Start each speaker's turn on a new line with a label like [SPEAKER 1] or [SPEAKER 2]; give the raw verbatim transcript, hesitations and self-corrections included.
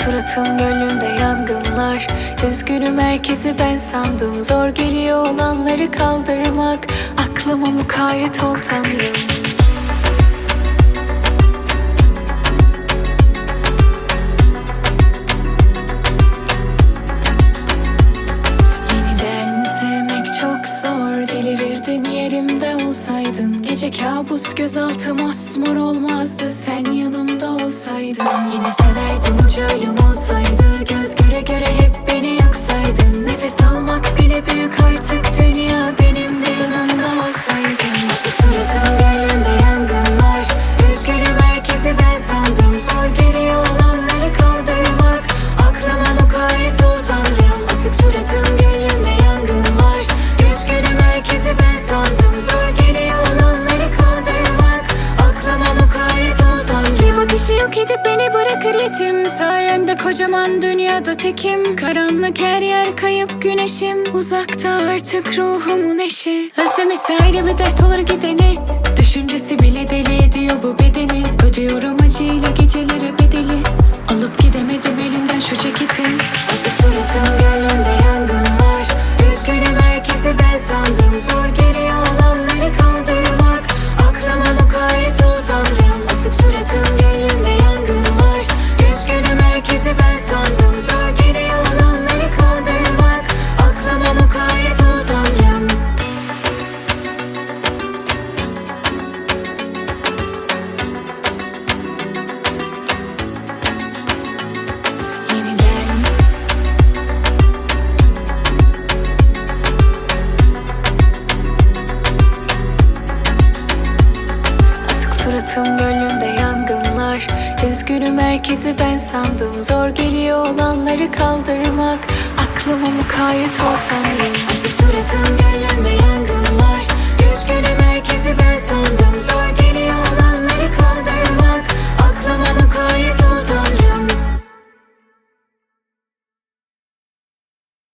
[SPEAKER 1] suratım gönlümde yangınlar. Üzgünüm herkesi ben sandım. Zor geliyor olanları kaldırmak. Aklıma mukayyet ol Tanrım. Yeniden sevmek çok zor. Delirirdin yerimde olsaydın. Gece kabus gözaltım osmor olmazdı sen yanımda olsaydın. Yine severdim ucu ölüm olsaydı. Göz göre göre hep beni yok saydın. Nefes almak bile büyük artık dünya benim de yanımda olsaydın. Asık suratım gönlümde yangınlar. Üzgünüm herkesi ben sandım. Zor geliyor olanları kaldırmak. Aklıma mukayyet ol Tanrım. Asık suratım gönlümde yangınlar. Üzgünüm herkesi ben sandım. Zor geliyor olanları kaldırmak. Aklıma mukayyet ol Tanrım. Bir bakışı yok edip beni bırakır yetim. Sayende kocaman dünyada tekim. Karanlık her yer kayıp güneşim. Uzakta artık ruhumun eşi. Özlemesi ayrı bir dert olur gideni. Düşüncesi bile deli ediyor bu bedeni. Ödüyorum acıyla gecelere bedeli. Alıp gidemedim elinden şu ceketi. Asık suratım gönlümde yangınlar. Üzgünüm herkesi ben sandım. Zor geliyor olanları kaldırmak. Aklıma mukayyet ol Tanrım. Asık suratım gönlümde yangınlar. Üzgünüm herkesi ben sandım. Zor geliyor olanları kaldırmak. Aklıma mukayyet ol Tanrım. Yeniden asık suratım gönlümde yangınlar. Üzgünüm herkesi ben sandım. Zor geliyor olanları kaldırmak. Aklıma mukayyet ol Tanrım. Asık suratım gönlümde